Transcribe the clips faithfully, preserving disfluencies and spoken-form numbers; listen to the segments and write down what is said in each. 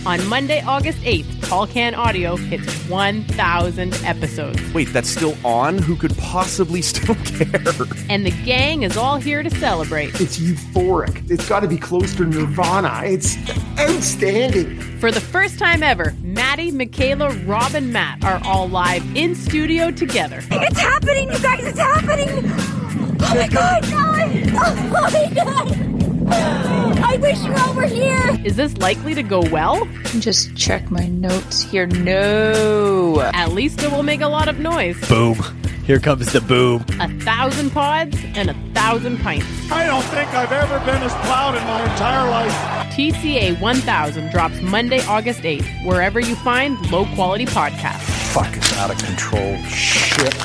On Monday, August eighth, Tall Can Audio hits one thousand episodes. Wait, that's still on? Who could possibly still care? And the gang is all here to celebrate. It's euphoric. It's got to be close to Nirvana. It's outstanding. For the first time ever, Maddie, Michaela, Rob, and Matt are all live in studio together. It's happening, you guys! It's happening! Oh my god! Oh my god! I wish you all were here! Is this likely to go well? Just check my notes here. No. At least it will make a lot of noise. Boom. Here comes the boom. A thousand pods and a thousand pints. I don't think I've ever been as proud in my entire life. T C A one thousand drops Monday, August eighth, wherever you find low-quality podcasts. Fucking out of control shit.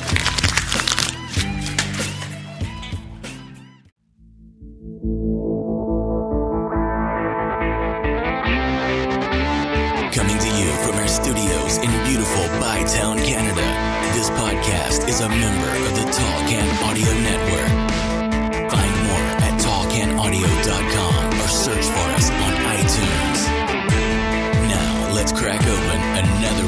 Coming to you from our studios in beautiful Bytown, Canada, this podcast is a member of the Tall Can Audio Network. Find more at tall can audio dot com or search for us on iTunes. Now, let's crack open another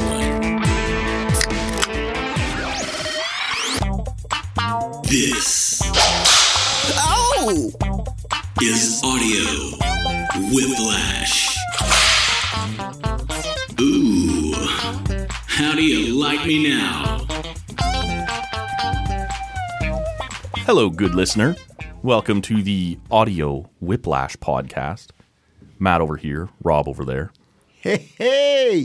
one. This Oh! is Audio Whiplash. Ooh, how do you like me now? Hello, good listener. Welcome to the Audio Whiplash podcast. Matt over here, Rob over there. Hey, hey!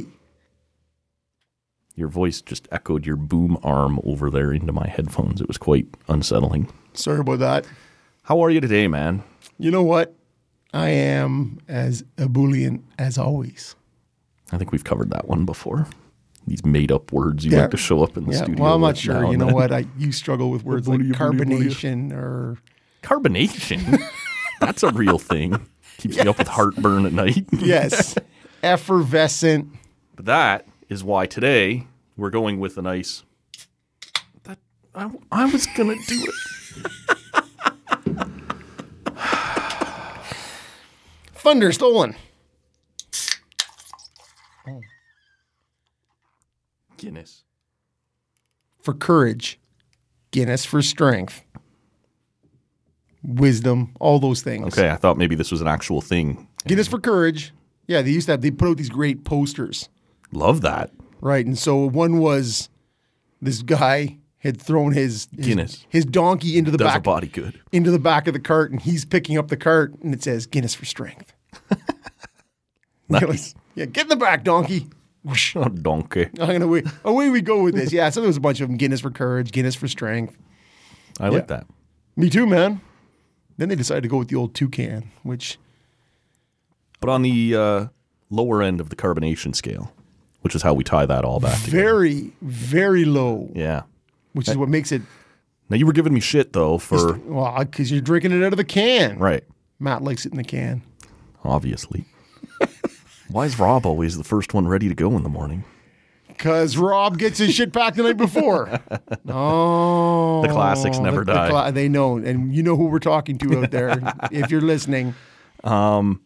Your voice just echoed your boom arm over there into my headphones. It was quite unsettling. Sorry about that. How are you today, man? You know what? I am as ebullient as always. I think we've covered that one before. These made-up words you Yeah. like to show up in the Yeah, studio. well, I'm not with sure. now You and know then. what? I you struggle with words like Bully, bully, bully. carbonation or Carbonation? That's a real thing. Keeps me up with heartburn at night. yes, effervescent. But that is why today we're going with a nice... That I, I was going to do it. Thunder stolen. Guinness. For courage, Guinness for strength, wisdom, all those things. Okay, I thought maybe this was an actual thing. Guinness for courage. Yeah, they used to have, they put out these great posters, Love that. right? And so one was this guy had thrown his his, Guinness. his donkey into the Does a back body good. into the back of the cart, and he's picking up the cart, and it says Guinness for strength. Nice. Yeah, get in the back, donkey. Whoosh. Oh, donkey. I'm gonna wait. Away we go with this. Yeah, so there was a bunch of them. Guinness for courage, Guinness for strength. I like Yeah. that. Me too, man. Then they decided to go with the old toucan, which But on the uh, lower end of the carbonation scale, which is how we tie that all back together. very, very low, Yeah. which is what makes it, Now, you were giving me shit, though, for... well, because you're drinking it out of the can. Right. Matt likes it in the can. Obviously. Why is Rob always the first one ready to go in the morning? Because Rob gets his shit packed the night before. Oh. The classics never the, die. The cla- they know. And you know who we're talking to out there if you're listening. I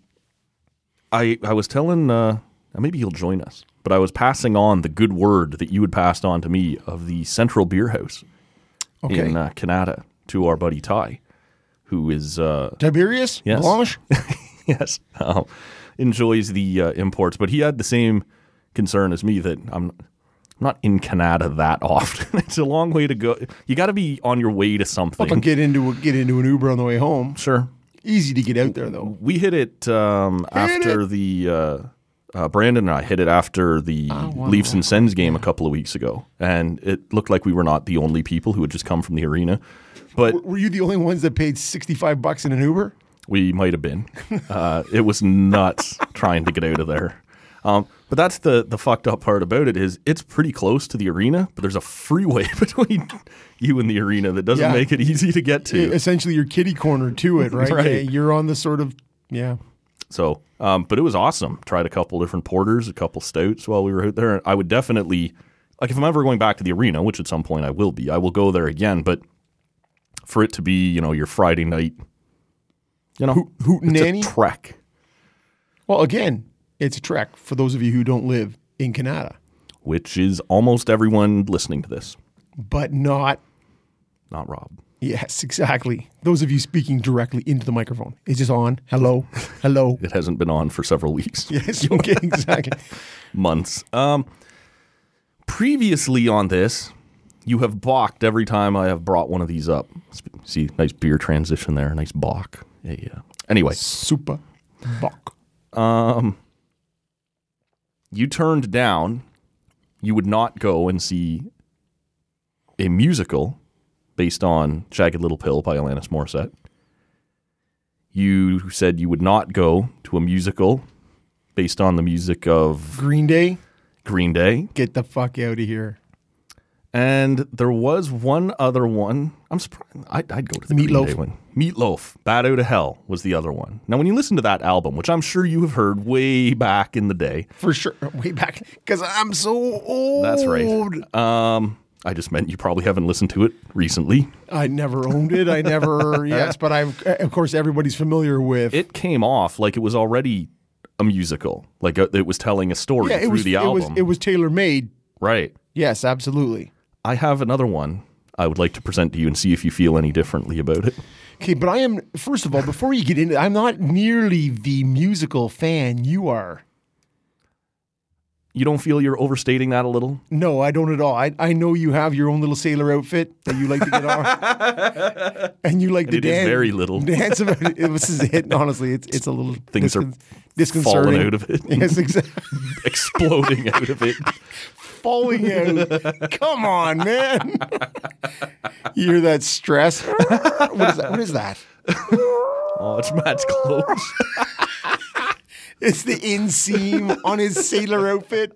I was telling, uh, maybe he'll join us, but I was passing on the good word that you had passed on to me of the Central Beer House Okay. in uh, Canada to our buddy Ty, who is, uh, Tiberius? Yes. Blanche? yes, um, enjoys the uh, imports, but he had the same concern as me that I'm I'm not in Canada that often. It's a long way to go. You got to be on your way to something. Up and get into, a, get into an Uber on the way home. Sure. Easy to get out there, though. We hit it um, after it. the uh, uh, Brandon and I hit it after the wow. Leafs and Sens game a couple of weeks ago, and it looked like we were not the only people who had just come from the arena, but Were you the only ones that paid sixty-five bucks in an Uber? we might have been. Uh, it was nuts trying to get out of there. Um, but that's the the fucked up part about it is it's pretty close to the arena, but there's a freeway between you and the arena that doesn't Yeah. make it easy to get to. Essentially, your kitty corner to it, right? Right. Yeah, you're on the sort of, yeah. So, um, but it was awesome. Tried a couple different porters, a couple stouts while we were out there. I would definitely, like if I'm ever going back to the arena, which at some point I will be, I will go there again. But for it to be, you know, your Friday night, you know, Hoot- hootenanny? it's a trek. Well, again, It's a trek for those of you who don't live in Canada. Which is almost everyone listening to this. But not... Not Rob. Yes, exactly. Those of you speaking directly into the microphone. Is this on? Hello? Hello? It hasn't been on for several weeks. Yes, okay, exactly. Months. Um, previously on this, you have balked every time I have brought one of these up. See, nice beer transition there. Nice balk. Yeah, yeah. Anyway. Super balk. Um, you turned down, you would not go and see a musical based on Jagged Little Pill by Alanis Morissette. You said you would not go to a musical based on the music of Green Day? Green Day. Get the fuck out of here. And there was one other one. I'm surprised. I'd, I'd go to the Meatloaf. Green Day one. Meatloaf. Bad Out of Hell was the other one. Now, when you listen to that album, which I'm sure you have heard way back in the day. For sure. Way back. Because I'm so old. That's right. Um, I just meant you probably haven't listened to it recently. I never owned it. I never, yes. But I've, of course, everybody's familiar with. It came off like it was already a musical. Like a, it was telling a story yeah, through it was, the it album. was, it was tailor-made. Right. Yes, absolutely. I have another one I would like to present to you and see if you feel any differently about it. Okay, but I am, first of all, before you get into it, I'm not nearly the musical fan you are. You don't feel you're overstating that a little? No, I don't at all. I I know you have your own little sailor outfit that you like to get on, and you like And to it is dance. very little. Dance about it. This is it. Honestly, it's it's a little Things are discon- disconcerting. falling out of it. Yes, exactly. Exploding out of it. Falling out. Come on, man. You hear that stress? What is that? What is that? Oh, it's Matt's clothes. It's the inseam on his sailor outfit.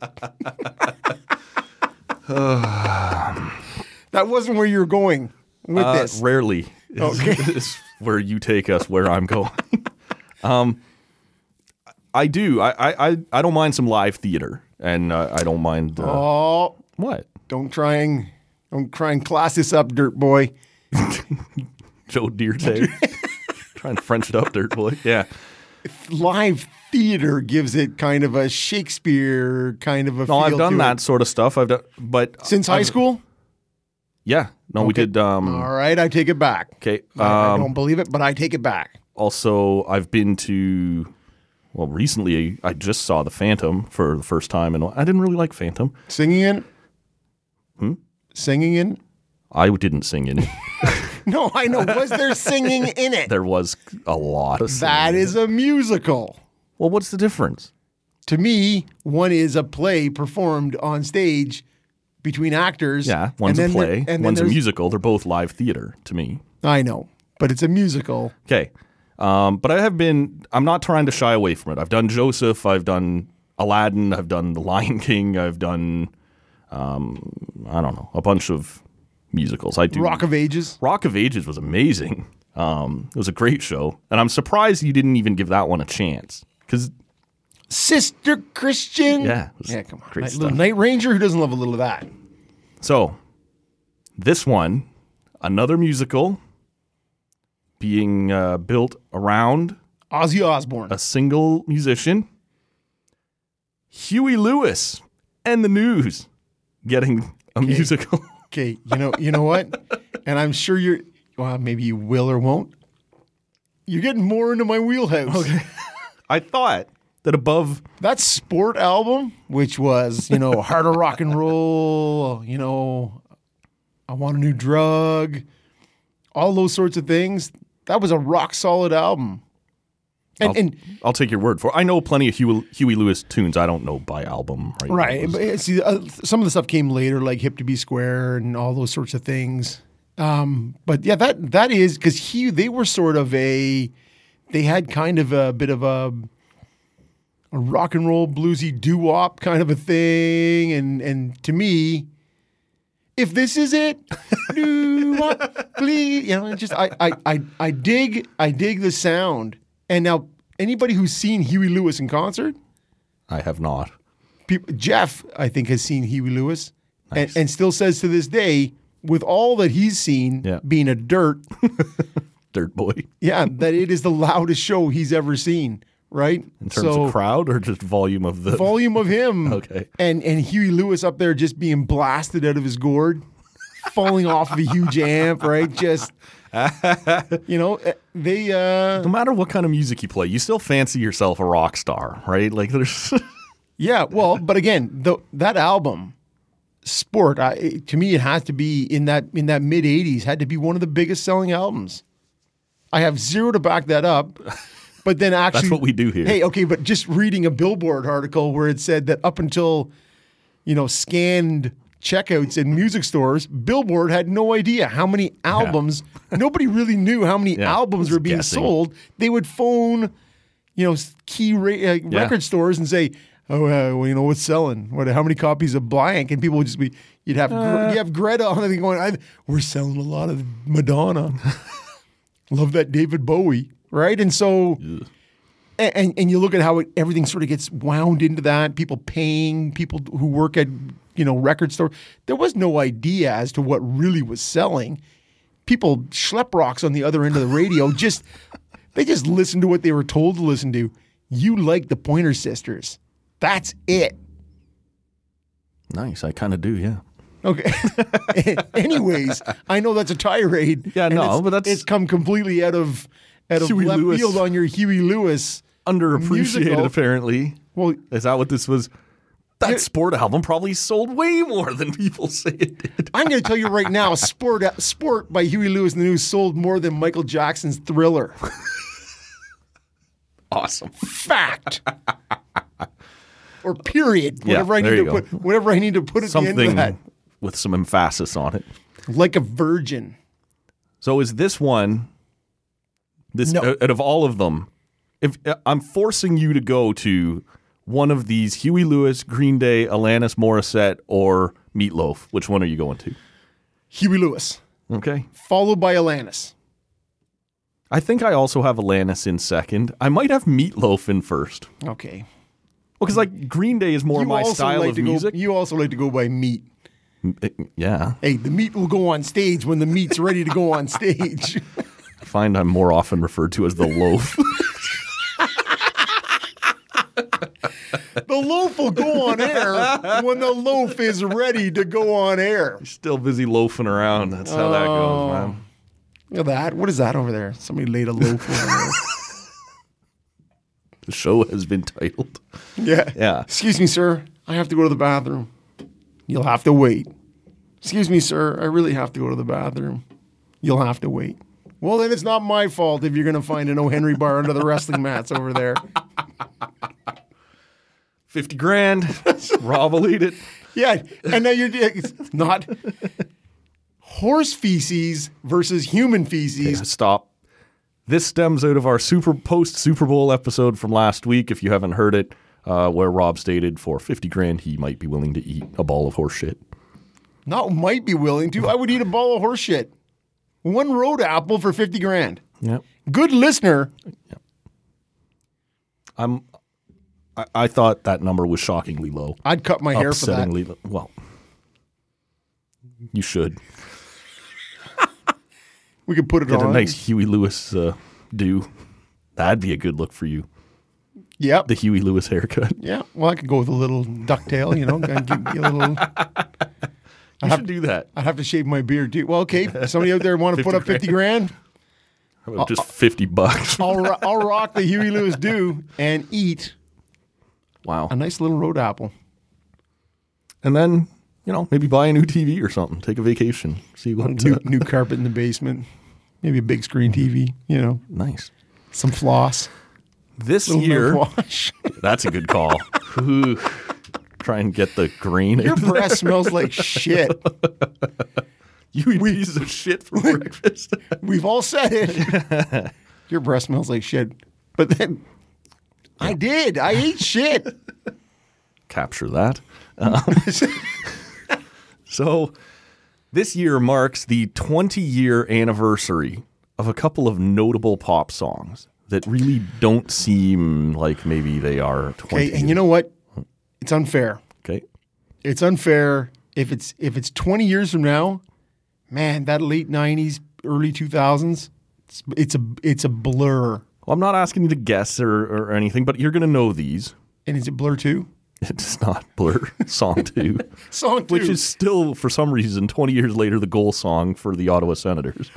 That wasn't where you were going with Uh, this. rarely is, Okay. is where you take us where I'm going. um, I do. I, I, I- I don't mind some live theater, and uh, I don't mind. Uh, Oh, What? don't try and don't try and class this up, dirt boy. Joe Dirte. Trying to French it up, dirt boy. Yeah. Live theater gives it kind of a Shakespeare kind of a No, feel I've done to that it. sort of stuff. I've done, but Since high I've- school? Yeah. No, we Okay. did. Um, All right, I take it back. Okay. I, I um, don't believe it, but I take it back. Also, I've been to. Well, recently I just saw the Phantom for the first time, and I didn't really like Phantom. Singing in? Hmm? Singing in? I didn't sing in it. No, I know. Was there singing in it? There was a lot of singing. That is a musical. Well, what's the difference? To me, one is a play performed on stage between actors. Yeah, one's and a then play, there- and then one's a there's- musical. They're both live theater to me. I know, but it's a musical. Okay. Um, but I have been, I'm not trying to shy away from it. I've done Joseph, I've done Aladdin, I've done The Lion King, I've done, um, I don't know, a bunch of musicals. I do. Rock of Ages. Rock of Ages was amazing. Um, it was a great show. And I'm surprised you didn't even give that one a chance. Because, Sister Christian. yeah, it was Yeah, come on. great Night- stuff. little Night Ranger, who doesn't love a little of that? So, this one, another musical being uh, built around Ozzy Osbourne. a single musician, Huey Lewis and the News getting a musical. Okay, you know, you know what? And I'm sure you're. Well, maybe you will or won't. You're getting more into my wheelhouse. Okay. I thought that above, That Sport album, which was, you know, Harder Rock and Roll, you know, I Want a New Drug, all those sorts of things, that was a rock solid album. And, I'll, and I'll take your word for it. I know plenty of Huey, Huey Lewis tunes. I don't know by album. Right. right, It was- but see, uh, some of the stuff came later, like Hip to Be Square and all those sorts of things. Um, but yeah, that that is because he they were sort of a they had kind of a bit of a a rock and roll bluesy doo wop kind of a thing, and and to me, if this is it, doo wop, please, you know, it just I, I I I dig I dig the sound. And now anybody who's seen Huey Lewis in concert, I have not. people, Jeff I think has seen Huey Lewis, Nice. and, and still says to this day, with all that he's seen, Yeah. being a dirt, Dirt Boy. yeah, that it is the loudest show he's ever seen. right? In terms So- of crowd or just volume of the volume of him. Okay. And and Huey Lewis up there just being blasted out of his gourd, falling off of a huge amp, right? Just, you know, they. Uh, No matter what kind of music you play, you still fancy yourself a rock star, right? Like there's yeah, well, but again, the, that album, Sport, I, to me, it has to be in that in that mid eighties. Had to be one of the biggest selling albums. I have zero to back that up. But then actually, That's what we do here. Hey, okay, but just reading a Billboard article where it said that up until, you know, scanned checkouts in music stores, Billboard had no idea how many albums. Nobody really knew how many Yeah, albums just were being guessing. sold. They would phone, you know, key ra- uh, Yeah. record stores and say, "Oh, uh, well, you know, what's selling? What? How many copies of blank?" And people would just be, you'd have Gre- you have Greta on it going, I, "We're selling a lot of Madonna." Love that David Bowie, right? And so, and and you look at how it, everything sort of gets wound into that. People paying people who work at, you know, record store. There was no idea as to what really was selling. People schlep rocks on the other end of the radio. just they just listened to what they were told to listen to. You like the Pointer Sisters. That's it. nice. I kind of do, yeah. Okay. Anyways, I know that's a tirade. Yeah, and no, it's- but that's- it's come completely out of out of Huey left Lewis. field on your Huey Lewis. Underappreciated, musical. apparently. Well, Is that what this was? That Yeah. Sport album probably sold way more than people say it did. I'm going to tell you right now, Sport Sport by Huey Lewis and the News sold more than Michael Jackson's Thriller. Awesome. Fact. Or period. Yeah, Whatever I need there to you go. put whatever I need to put at the end of Something that. with some emphasis on it. Like a virgin. So is this one, this No. out of all of them, if I'm forcing you to go to one of these Huey Lewis, Green Day, Alanis Morissette, or Meatloaf, which one are you going to? Huey Lewis. Okay. Followed by Alanis. I think I also have Alanis in second. I might have Meatloaf in first. Okay. Well, because like Green Day is more You my also style like of to music. Go, you also like to go by meat. Yeah. Hey, the meat will go on stage when the meat's ready to go on stage. I find I'm more often referred to as the loaf. The loaf will go on air when the loaf is ready to go on air. Still busy loafing around. That's how that goes, man. Look at that. What is that over there? Somebody laid a loaf over there. The show has been titled. Yeah. Yeah. Excuse me, sir. I have to go to the bathroom. You'll have to wait. Excuse me, sir. I really have to go to the bathroom. You'll have to wait. Well, then it's not my fault if you're going to find an O. Henry bar under the wrestling mats over there. fifty grand. Rob will eat it. Yeah. And now you're it's not horse feces versus human feces. Stop. This stems out of our super post Super Bowl episode from last week. If you haven't heard it, uh, where Rob stated for fifty grand he might be willing to eat a ball of horse shit. Not might be willing to. I would eat a ball of horse shit. One road apple for fifty grand. Yep. Good listener. I'm. I, I thought that number was shockingly low. I'd cut my hair for that. Upsettingly low. Well, you should. We could put it Get on. a nice Huey Lewis uh, do. That'd be a good look for you. Yep. The Huey Lewis haircut. Yeah. Well, I could go with a little ducktail, you know. Give, give a little. You have- should do that. I'd have to shave my beard too. Well, okay. Somebody out there want to put up fifty grand? How about just fifty bucks. I'll ro- I'll rock the Huey Lewis do and eat Wow. a nice little road apple. And then, you know, maybe buy a new T V or something. Take a vacation. See what. New, Uh, new carpet in the basement. Maybe a big screen T V. You know, nice. some floss. This Little year, mouthwash. that's a good call. Ooh. Try and get the grain. Your out. breath smells like shit. You eat pieces of shit for breakfast. We've all said it. Your breath smells like shit. But then I did. I ate shit. Capture that. Um, so this year marks the twenty-year anniversary of a couple of notable pop songs that really don't seem like maybe they are twenty. Okay, and you know what? It's unfair. Okay. It's unfair if it's if it's twenty years from now. Man, that late nineties, early two thousands, it's, it's a it's a blur. Well, I'm not asking you to guess or, or anything, but you're going to know these. And is it Blur two? It's not Blur. Song two. Song two. Which is still, for some reason, twenty years later, the goal song for the Ottawa Senators.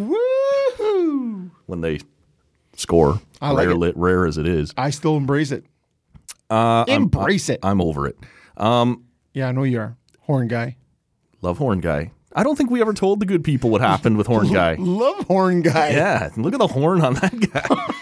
Woohoo! When they score, I like rare, it. lit, rare as it is. I still embrace it. Uh, Embrace I'm, it. I'm over it. Um, Yeah, I know you are. Horn guy. love Horn Guy. I don't think we ever told the good people what happened with Horn Guy. Love Horn guy. Yeah, look at the horn on that guy.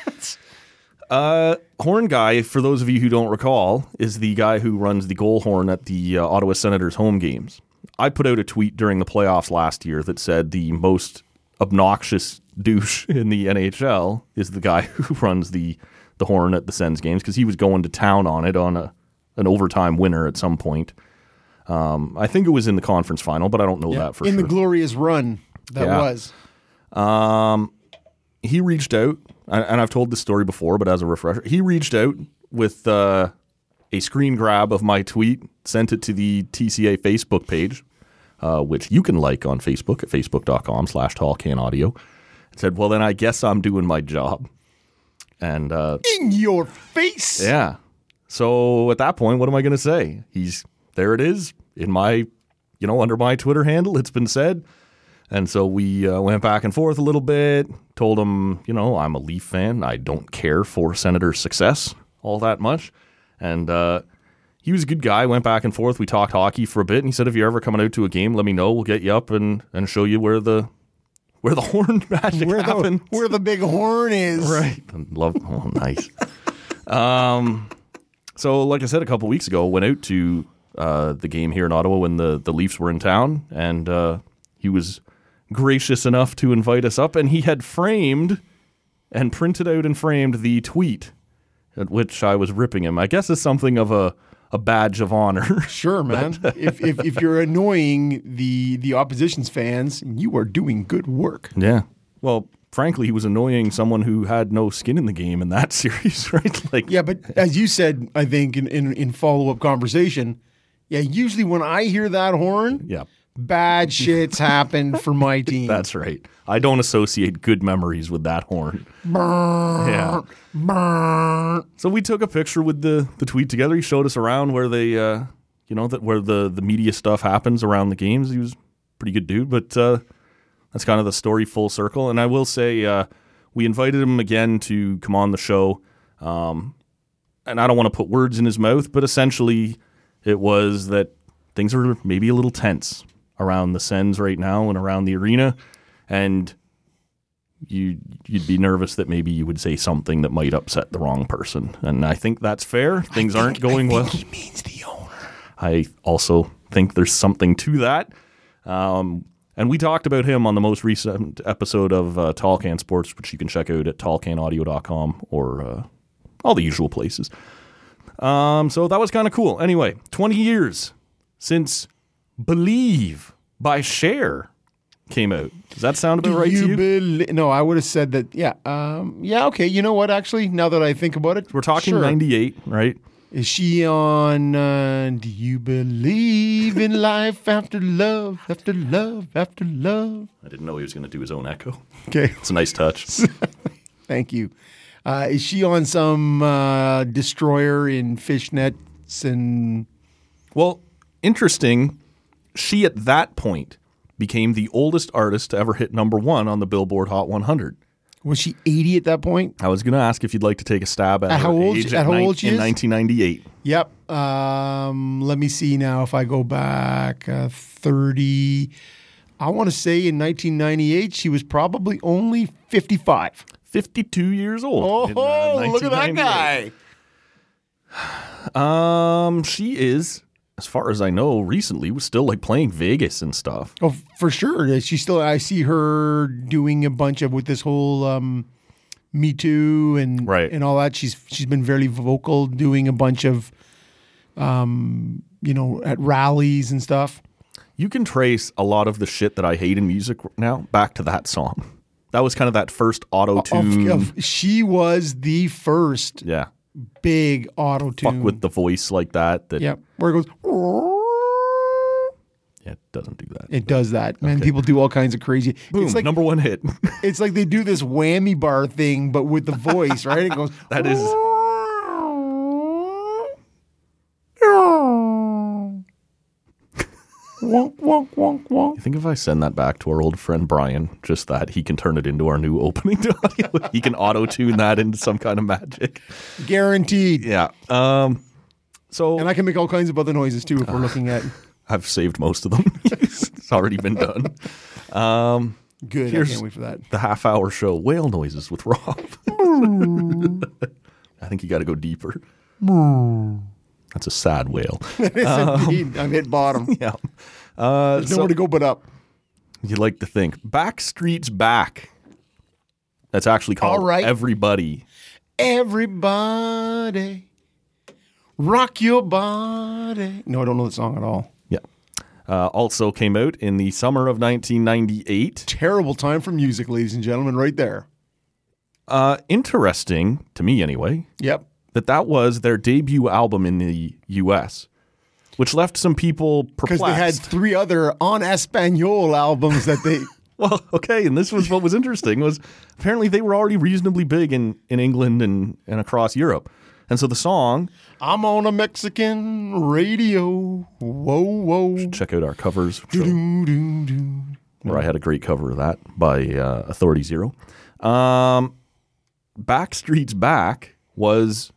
uh, horn Guy, for those of you who don't recall, is the guy who runs the goal horn at the uh, Ottawa Senators home games. I put out a tweet during the playoffs last year that said the most obnoxious douche in the N H L is the guy who runs the, the horn at the Sens games, because he was going to town on it on a an overtime winner at some point. Um, I think it was in the conference final, but I don't know Yeah, that for in sure. the glorious run that Yeah. was. Um, he reached out, and and I've told this story before, but as a refresher, he reached out with uh, a screen grab of my tweet, sent it to the T C A Facebook page, uh, which you can like on Facebook at facebook.com slash tallcanaudio, and said, well, then I guess I'm doing my job. And uh, In your face. yeah. So at that point, what am I going to say? He's there. It is in my, you know, under my Twitter handle. It's been said. And so we uh, went back and forth a little bit. Told him, you know, I'm a Leaf fan. I don't care for Senators' success all that much. And uh, he was a good guy. Went back and forth. We talked hockey for a bit. And he said, if you're ever coming out to a game, let me know. We'll get you up and, and show you where the where the horn magic Where happens. the, where the big horn is. Right. Love. Oh, nice. um. So, like I said, a couple weeks ago, went out to uh, the game here in Ottawa when the, the Leafs were in town, and uh, he was gracious enough to invite us up, and he had framed and printed out and framed the tweet at which I was ripping him. I guess it's something of a, a badge of honor. Sure, man. if, if if you're annoying the the opposition's fans, you are doing good work. Yeah. Well, frankly, he was annoying someone who had no skin in the game in that series, right? Like, Yeah, but as you said, I think in, in, in follow-up conversation, yeah, usually when I hear that horn, yeah. bad shit's happened for my team. That's right. I don't associate good memories with that horn. Yeah. So we took a picture with the, the tweet together. He showed us around where they, uh, you know, that where the, the media stuff happens around the games. He was a pretty good dude, but uh, that's kind of the story full circle. And I will say, uh, we invited him again to come on the show. Um, and I don't want to put words in his mouth, but essentially it was that things are maybe a little tense around the Sens right now and around the arena. And you, you'd be nervous that maybe you would say something that might upset the wrong person. And I think that's fair. Things think, aren't going I well. think he means the owner. I also think there's something to that. Um, and we talked about him on the most recent episode of uh, Tall Can Sports, which you can check out at tall can audio dot com or uh, all the usual places. Um, so that was kind of cool. Anyway, twenty years since Believe by Cher came out. Does that sound about Do right you to you? belie- no, I would have said that. Yeah, um, yeah. Okay, you know what? Actually, now that I think about it, We're talking sure. ninety-eight, right? Is she on? Uh, do you believe in life after love, after love, after love? I didn't know he was going to do his own echo. Okay, It's a nice touch. thank you. Uh, is she on some uh, destroyer in fishnets and? Well, interesting. She, at that point, became the oldest artist to ever hit number one on the Billboard Hot one hundred. Was she eighty at that point? I was going to ask if you'd like to take a stab at, At her how old age she- at how nine- old she in is? nineteen ninety-eight. Yep. Um, let me see now. If I go back uh, thirty, I want to say in nineteen ninety-eight she was probably only fifty-five. fifty-two years old. in, uh, Oh, look at that nineteen guy! ninety-eight. Um, she is, as far as I know, recently was still like playing Vegas and stuff. Oh, for sure. She still. I see her doing a bunch of with this whole um, Me Too and Right. and all that. She's she's been very vocal, doing a bunch of, um, you know, at rallies and stuff. You can trace a lot of the shit that I hate in music now back to that song. That was kind of that first auto-tune. Of, of, she was the first yeah. big auto tune. Fuck with the voice like that. That Yep. Where it goes. Yeah, it doesn't do that. It does that. Man, Okay. people do all kinds of crazy. Boom, it's like number one hit. it's like they do this whammy bar thing, but with the voice, right? It goes. That is. Wonk, wonk, wonk, wonk. I think if I send that back to our old friend Brian, just that he can turn it into our new opening to audio. He can auto tune that into some kind of magic. Guaranteed. Yeah. Um. So And I can make all kinds of other noises too if we're looking at. I've saved most of them. It's already been done. Um. Good. Here's- I can't wait for that. The half hour show, Whale Noises with Rob. I think you got to go deeper. That's a sad whale. Yes, indeed. I've hit bottom. Yeah. Uh, There's so nowhere to go but up. you like to think. Backstreet's Back. That's actually called All right. Everybody. Everybody, rock your body. No, I don't know the song at all. Yeah. Uh, also came out in the summer of nineteen ninety-eight. Terrible time for music, ladies and gentlemen, right there. Uh, interesting, to me anyway, Yep. that that was their debut album in the U S, which left some people Because perplexed. they had three other en Espanol albums that they. Well, okay, and this was what was interesting was apparently they were already reasonably big in, in England and, and across Europe. And so the song, I'm on a Mexican radio. Whoa, whoa. check out our covers, show, Doo, doo, doo. where I had a great cover of that by uh, Authority Zero. Um, Backstreet's Back was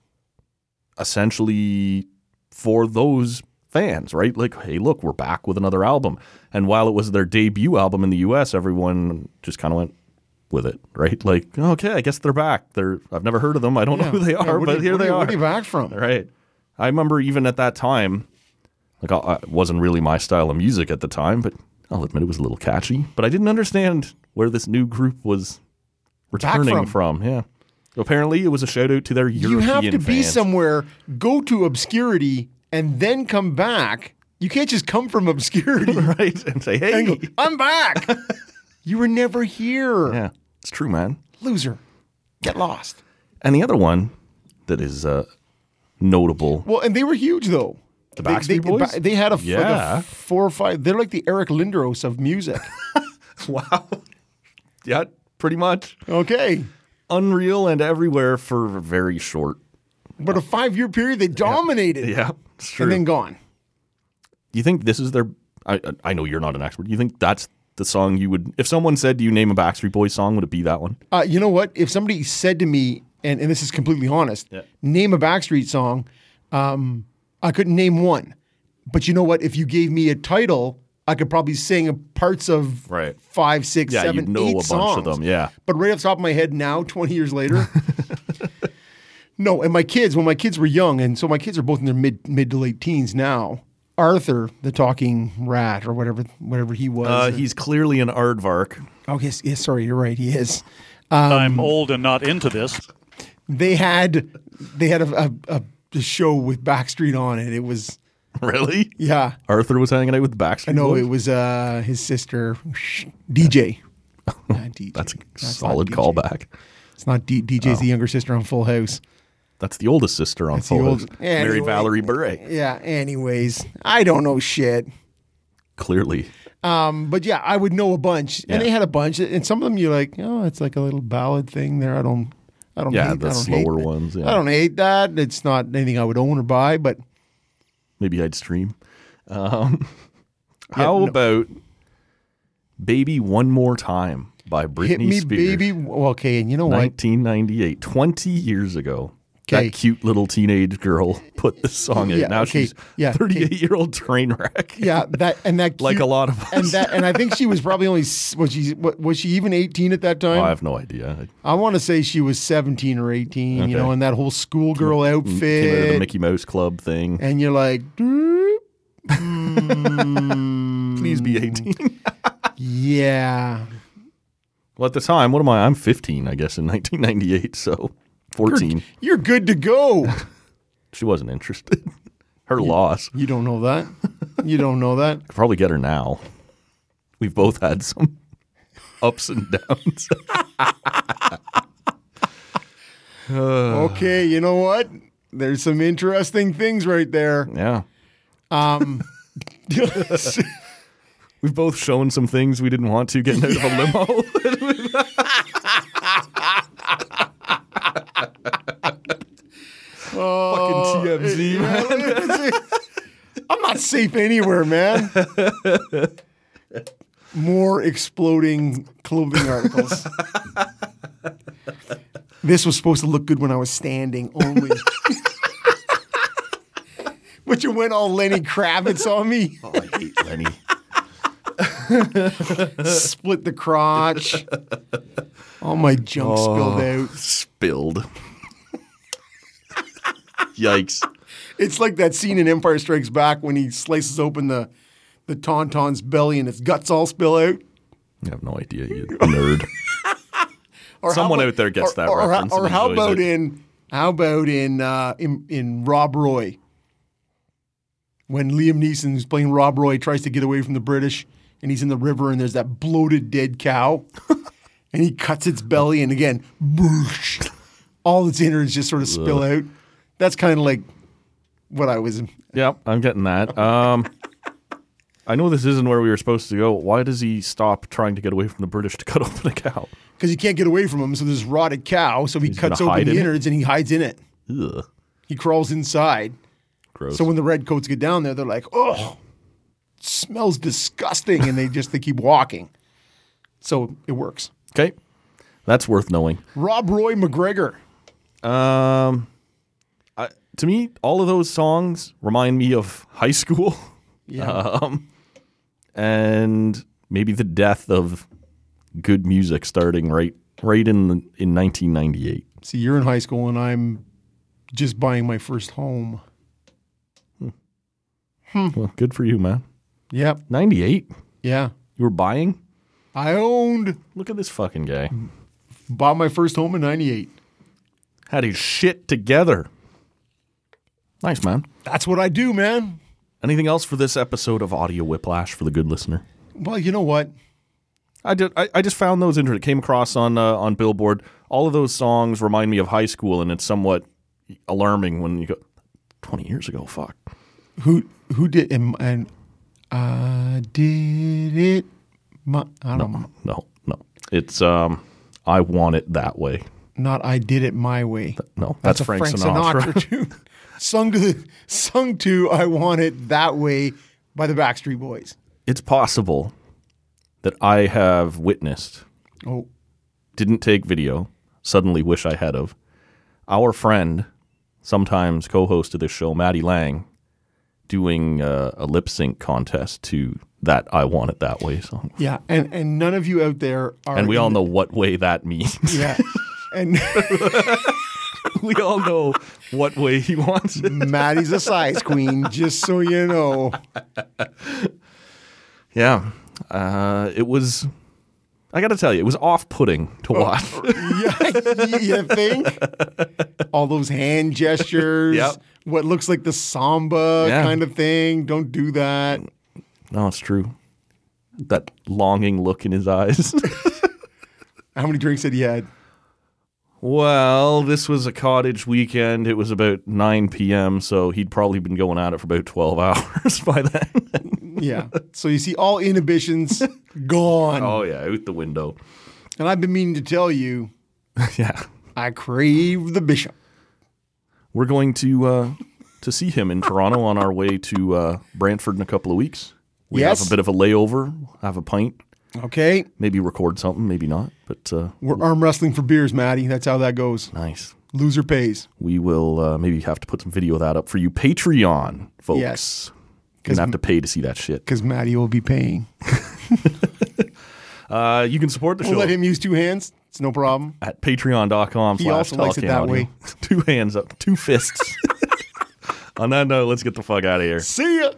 essentially for those fans, right? Like, hey, look, we're back with another album. And while it was their debut album in the U S, everyone just kind of went with it, right? Like, okay, I guess they're back. They're I've never heard of them. I don't know who they Yeah, are, what but are- here what they are, are. Where are you back from? Right. I remember even at that time, like, I, it wasn't really my style of music at the time, but I'll admit it was a little catchy. But I didn't understand where this new group was returning from. from. Yeah. Apparently, it was a shout out to their European You have to be fans. somewhere, go to obscurity, and then come back. You can't just come from obscurity right, and say, hey, and go, I'm back. You were never here. yeah, it's true, man. Loser. Get lost. And the other one that is uh, notable, Well, and they were huge, though. The They- Backstreet they, Boys? ba- They had a, like Yeah. a four or five. They're like the Eric Lindros of music. wow, yeah, pretty much Okay. unreal and everywhere for very short. But a five year period, they dominated. Yeah, it's true. And then gone. You think this is their? I I know you're not an expert. You think that's the song you would? If someone said, "Do you name a Backstreet Boys song?" Would it be that one? Uh, you know what? If somebody said to me, and, and this is completely honest, Yeah. name a Backstreet song, um, I couldn't name one. But you know what? If you gave me a title, I could probably sing parts of Right. five, six, Yeah, seven, you'd know eight a bunch songs. of them. Yeah, But right off the top of my head now, twenty years later, no. And my kids, when my kids were young, and so my kids are both in their mid mid to late teens now. Arthur, the talking rat, or whatever whatever he was. uh, he's clearly an aardvark. oh yes, yes. Sorry, you're right. He is. I'm old and not into this. They had they had a, a, a, a show with Backstreet on it. It was Really? yeah. Arthur was hanging out with the Backstreet I know Boys? it was uh, his sister, D J. Not D J. That's a That's solid not D J. callback. It's not D- DJ's the younger sister on Full House. That's the oldest sister on That's the Full old- House. Anyway. Married Valerie Bure. Yeah. Anyways, I don't know shit. Clearly. Um, but yeah, I would know a bunch, and Yeah. they had a bunch, and some of them you're like, oh, it's like a little ballad thing there. I don't, I don't. Yeah, hate, the I don't hate slower that. ones, yeah. I don't hate that. It's not anything I would own or buy, but Maybe I'd stream. Um, how no. about Baby One More Time by Britney hit me, Spears? baby. Well, okay, and you know what? nineteen ninety-eight, twenty years ago. 'Kay. That cute little teenage girl put this song out. Yeah, now okay, she's yeah, okay. thirty-eight-year-old train wreck. Yeah, that and that Like cute- a lot of us. and that and I think she was probably only s- was she what, was she even eighteen at that time? Oh, I have no idea. I want to say she was seventeen or eighteen. You Okay. know, in that whole schoolgirl Came out of the outfit, Mickey Mouse Club thing. and you're like, "Doop." Please be eighteen. yeah. Well, at the time, what am I? I'm fifteen, I guess, in nineteen ninety-eight. So fourteen. You're good to go. She wasn't interested. Her loss. You don't know that. You don't know that. Could probably get her now. We've both had some ups and downs. Okay, you know what? There's some interesting things right there. Yeah. Um, We've both shown some things we didn't want to getting out of a limo. Oh, Fucking T M Z, man. I'm not safe anywhere, man. More exploding clothing articles. This was supposed to look good when I was standing only. But you went all Lenny Kravitz on me. Oh, I hate Lenny. Split the crotch. All my junk Oh, spilled out. Spilled. Yikes. It's like that scene in Empire Strikes Back when he slices open the, the Tauntaun's belly and its guts all spill out. I have no idea, you nerd. Or Someone how about- out there gets or- that or, reference Or, and how enjoys about it. in how about in, uh, in in Rob Roy when Liam Neeson, who's playing Rob Roy, tries to get away from the British and he's in the river and there's that bloated dead cow and he cuts its belly and again, boosh, all its innards just sort of spill Ugh. out. That's kind of like what I was. Yep, I'm getting that. Um, I know this isn't where we were supposed to go. Why does he stop trying to get away from the British to cut open a cow? Because he can't get away from them, so there's rotted cow, so he He's cuts gonna open hide the in it? innards and he hides in it. Ugh, He crawls inside. gross. So when the redcoats get down there, they're like, "Oh, it smells disgusting," and they just they keep walking. So it works. Okay, that's worth knowing. Rob Roy McGregor. Um, I, to me, all of those songs remind me of high school. Yeah. Um, and maybe the death of good music starting right right in the, in nineteen ninety-eight. See, you're in high school, and I'm just buying my first home. Well, good for you, man. Yep. ninety-eight? Yeah. You were buying? I owned, Look at this fucking guy. bought my first home in ninety-eight. Had his shit together. Nice, man. That's what I do, man. Anything else for this episode of Audio Whiplash for the good listener? Well, you know what? I did. I, I just found those interesting. Came across on uh, on Billboard. All of those songs remind me of high school, and it's somewhat alarming when you go twenty years ago. Fuck. Who who did and, and I did it? My, I don't know. No, no. It's um. I want it that way. Not I did it my way. No, that's, a Frank, Sinatra. tune. sung to the sung to I Want It That Way by the Backstreet Boys. It's possible that I have witnessed, Oh, didn't take video, suddenly wish I had of, our friend, sometimes co-host of this show, Maddie Lang, doing uh, a lip sync contest to that I Want It That Way song. yeah, and and none of you out there are And we all in know what way that means. the- yeah. And We all know what way he wants it. Maddie's a size queen, just so you know. Yeah. Uh, it was, I got to tell you, it was off-putting to watch. Yeah, you think? All those hand gestures, Yep. what looks like the samba Yeah. kind of thing. Don't do that. No, it's true. That longing look in his eyes. How many drinks had he had? Well, this was a cottage weekend. It was about nine p.m., so he'd probably been going at it for about twelve hours by then. Yeah. So you see, all inhibitions gone. Oh, yeah, out the window. And I've been meaning to tell you, Yeah. I crave the bishop. We're going to uh, to see him in Toronto on our way to uh, Brantford in a couple of weeks. We Yes. have a bit of a layover, have a pint, Okay. maybe record something, maybe not, but uh, We're arm wrestling for beers, Maddie. That's how that goes. nice. Loser pays. We will uh, maybe have to put some video of that up for you Patreon folks. Yes. You're going to have to pay to see that shit. Because Maddie will be paying. Uh, you can support the We'll show let him use two hands. It's no problem. at patreon.com He slash also likes it Talkin' that Audio. way. Two hands up, two fists. On that note, let's get the fuck out of here. See ya.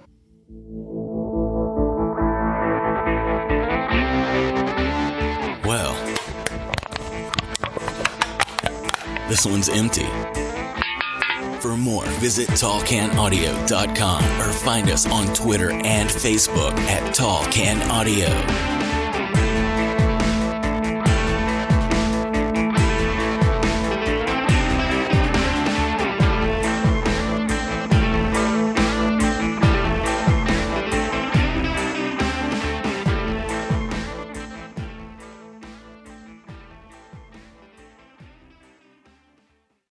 Well, this one's empty. For more, visit tall can audio dot com or find us on Twitter and Facebook at Tall Can Audio.